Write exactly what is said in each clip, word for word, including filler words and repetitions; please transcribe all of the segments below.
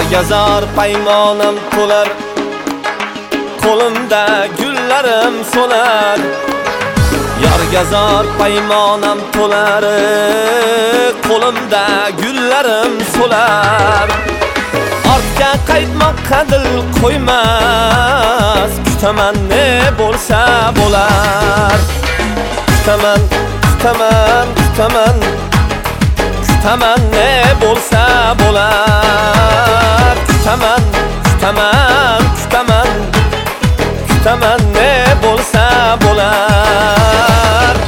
Yorga zor paymonam to'lar, qo'limda gullarim so'lar. Yorga zor paymonam to'lar, qo'limda gullarim so'lar. Ortga qaytmoqqa dil qo'ymas, kutaman ne bo'lsa bo'lar. Kutaman, kutaman, kutaman, kutaman ne bo'lsa bo'lar. Kutaman, kutaman, kutaman, kutaman ne bo'lsa bo'lar.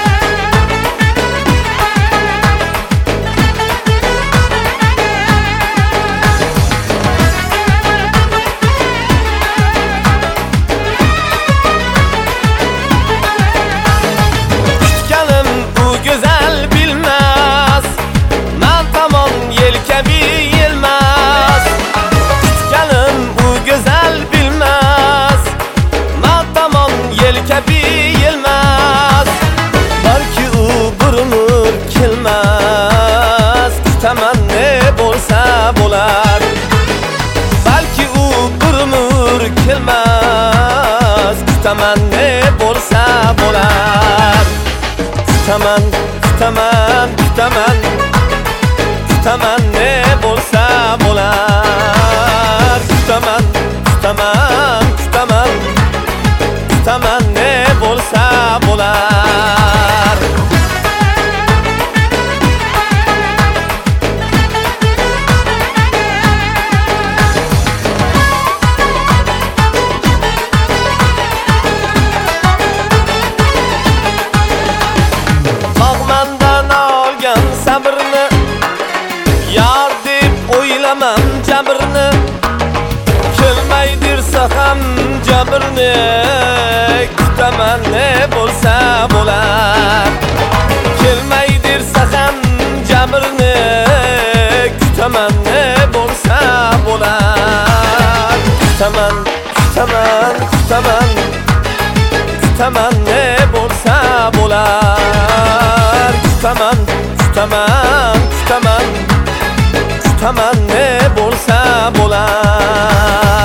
Kutganim bu go'zal bilmas, men tomon yelkabi yelmas. Kutganim bu go'zal bilmas, men tomon yelkabi yelmas. Balki u bir umr kelmas, kutaman ne bo'lsa bo'lar. Balki u bir umr kelmas, kutaman ne bo'lsa bo'lar. Kutaman, kutaman, kutaman, kutaman ne bo'lsa bo'lar. Kutaman, kutaman, kutaman, kutaman ne bo'lsa bo'lar. Tog'mandan olgan sabrni, yar deb o'ylamam jabrni. Kelmay dirsa ham jabrni, kutaman ne bo'lsa bo'lar. Kelmay dirsa ham jabrni, kutaman ne bo'lsa bo'lar. Kutaman, kutaman, kutaman, kutaman ne bo'lsa bo'lar. Kutaman, kutaman, kutaman, kutaman ne bo'lsa bo'lar.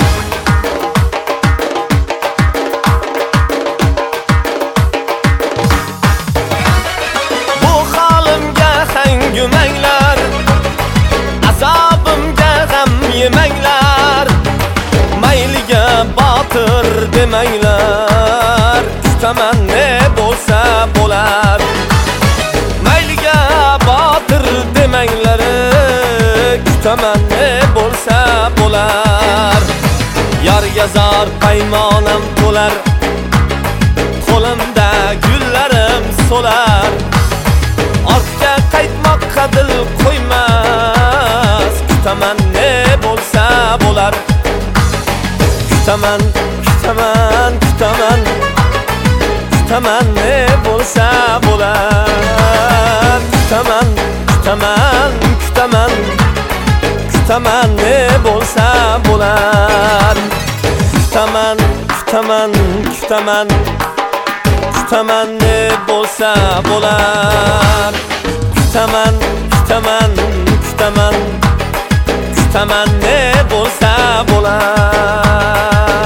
Bu holimga hangumanglar, azobimga g'am yemanglar. Mayliga botir demanglar, kutaman ne bo'lsa bo'lar. Mayliga botir demanglar, kutaman ne bo'lsa bo'lar. Yorga zor paymonam to'lar, qo'limda gullarim so'lar. Ortga qaytmoqqa dil qo'ymas, kutaman ne bo'lsa bo'lar. Kutaman, kutaman, kutaman, kutaman ne bo'lsa bo'lar. Kutaman, kutaman, kutaman, kutaman ne bo'lsa bo'lar. Kutaman, kutaman, kutaman, kutaman ne bo'lsa bo'lar. Kutaman, kutaman, kutaman, kutaman ne bo'lsa bo'lar.